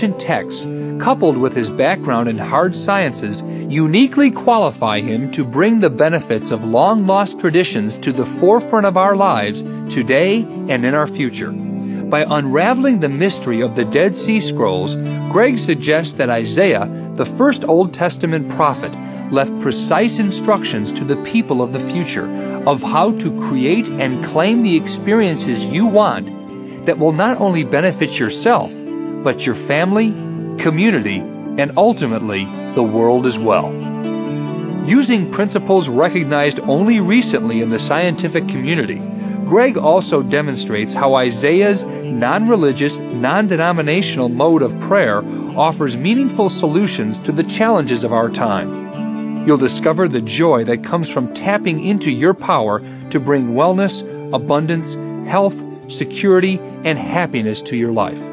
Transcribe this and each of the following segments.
texts, coupled with his background in hard sciences, uniquely qualify him to bring the benefits of long-lost traditions to the forefront of our lives today and in our future. By unraveling the mystery of the Dead Sea Scrolls, Greg suggests that Isaiah, the first Old Testament prophet, left precise instructions to the people of the future of how to create and claim the experiences you want that will not only benefit yourself, but your family, community, and ultimately the world as well. Using principles recognized only recently in the scientific community, Greg also demonstrates how Isaiah's non-religious, non-denominational mode of prayer offers meaningful solutions to the challenges of our time. You'll discover the joy that comes from tapping into your power to bring wellness, abundance, health, security, and happiness to your life.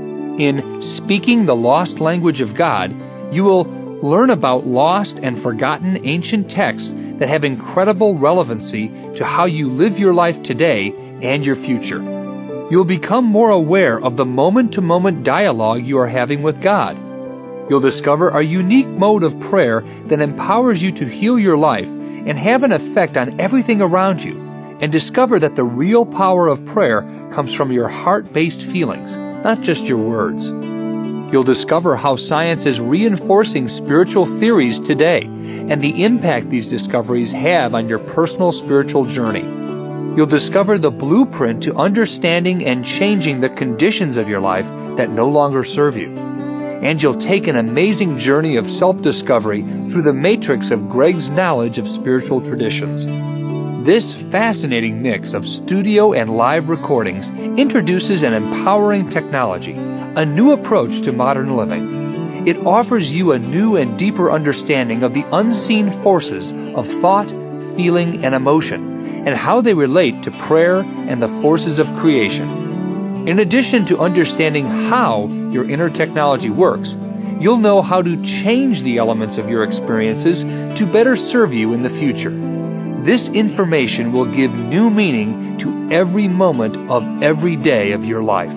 In Speaking the Lost Language of God, you will learn about lost and forgotten ancient texts that have incredible relevancy to how you live your life today and your future. You'll become more aware of the moment-to-moment dialogue you are having with God. You'll discover a unique mode of prayer that empowers you to heal your life and have an effect on everything around you, and discover that the real power of prayer comes from your heart-based feelings, not just your words. You'll discover how science is reinforcing spiritual theories today and the impact these discoveries have on your personal spiritual journey. You'll discover the blueprint to understanding and changing the conditions of your life that no longer serve you. And you'll take an amazing journey of self-discovery through the matrix of Greg's knowledge of spiritual traditions. This fascinating mix of studio and live recordings introduces an empowering technology, a new approach to modern living. It offers you a new and deeper understanding of the unseen forces of thought, feeling, and emotion, and how they relate to prayer and the forces of creation. In addition to understanding how your inner technology works, you'll know how to change the elements of your experiences to better serve you in the future. This information will give new meaning to every moment of every day of your life.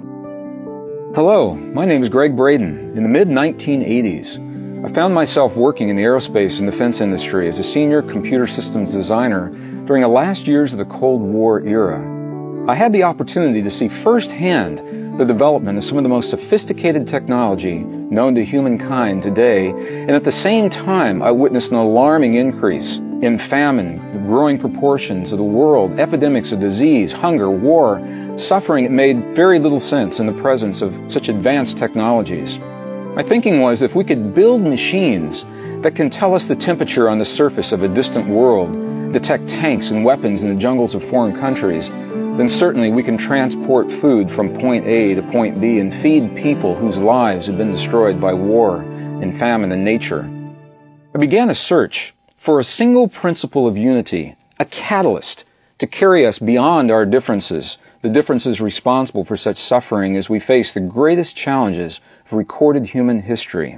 Hello, my name is Greg Braden. In the mid-1980s, I found myself working in the aerospace and defense industry as a senior computer systems designer during the last years of the Cold War era. I had the opportunity to see firsthand the development of some of the most sophisticated technology known to humankind today, and at the same time I witnessed an alarming increase in famine, the growing proportions of the world, epidemics of disease, hunger, war, suffering. It made very little sense in the presence of such advanced technologies. My thinking was, if we could build machines that can tell us the temperature on the surface of a distant world, detect tanks and weapons in the jungles of foreign countries, then certainly we can transport food from point A to point B and feed people whose lives have been destroyed by war and famine and nature. I began a search for a single principle of unity, a catalyst to carry us beyond our differences, the differences responsible for such suffering as we face the greatest challenges of recorded human history.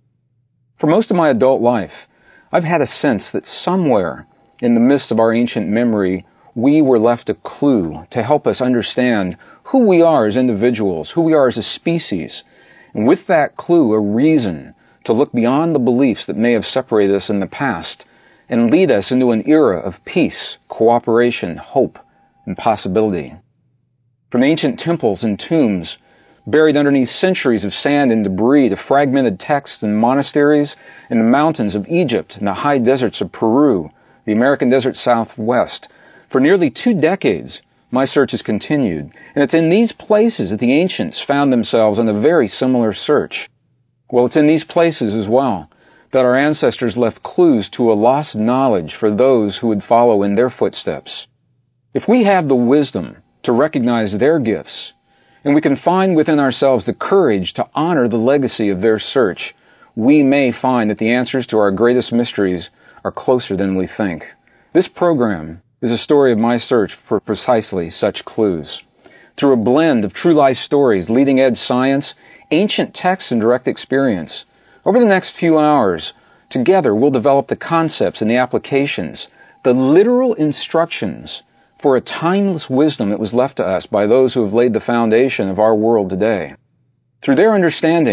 For most of my adult life, I've had a sense that somewhere in the midst of our ancient memory, we were left a clue to help us understand who we are as individuals, who we are as a species, and with that clue, a reason to look beyond the beliefs that may have separated us in the past and lead us into an era of peace, cooperation, hope, and possibility. From ancient temples and tombs, buried underneath centuries of sand and debris, to fragmented texts and monasteries in the mountains of Egypt and the high deserts of Peru, the American desert Southwest, for nearly 2 decades, my search has continued, and it's in these places that the ancients found themselves on a very similar search. Well, it's in these places as well that our ancestors left clues to a lost knowledge for those who would follow in their footsteps. If we have the wisdom to recognize their gifts, and we can find within ourselves the courage to honor the legacy of their search, we may find that the answers to our greatest mysteries are closer than we think. This program is a story of my search for precisely such clues. Through a blend of true life stories, leading-edge science, ancient texts, and direct experience, over the next few hours, together we'll develop the concepts and the applications, the literal instructions for a timeless wisdom that was left to us by those who have laid the foundation of our world today. Through their understanding,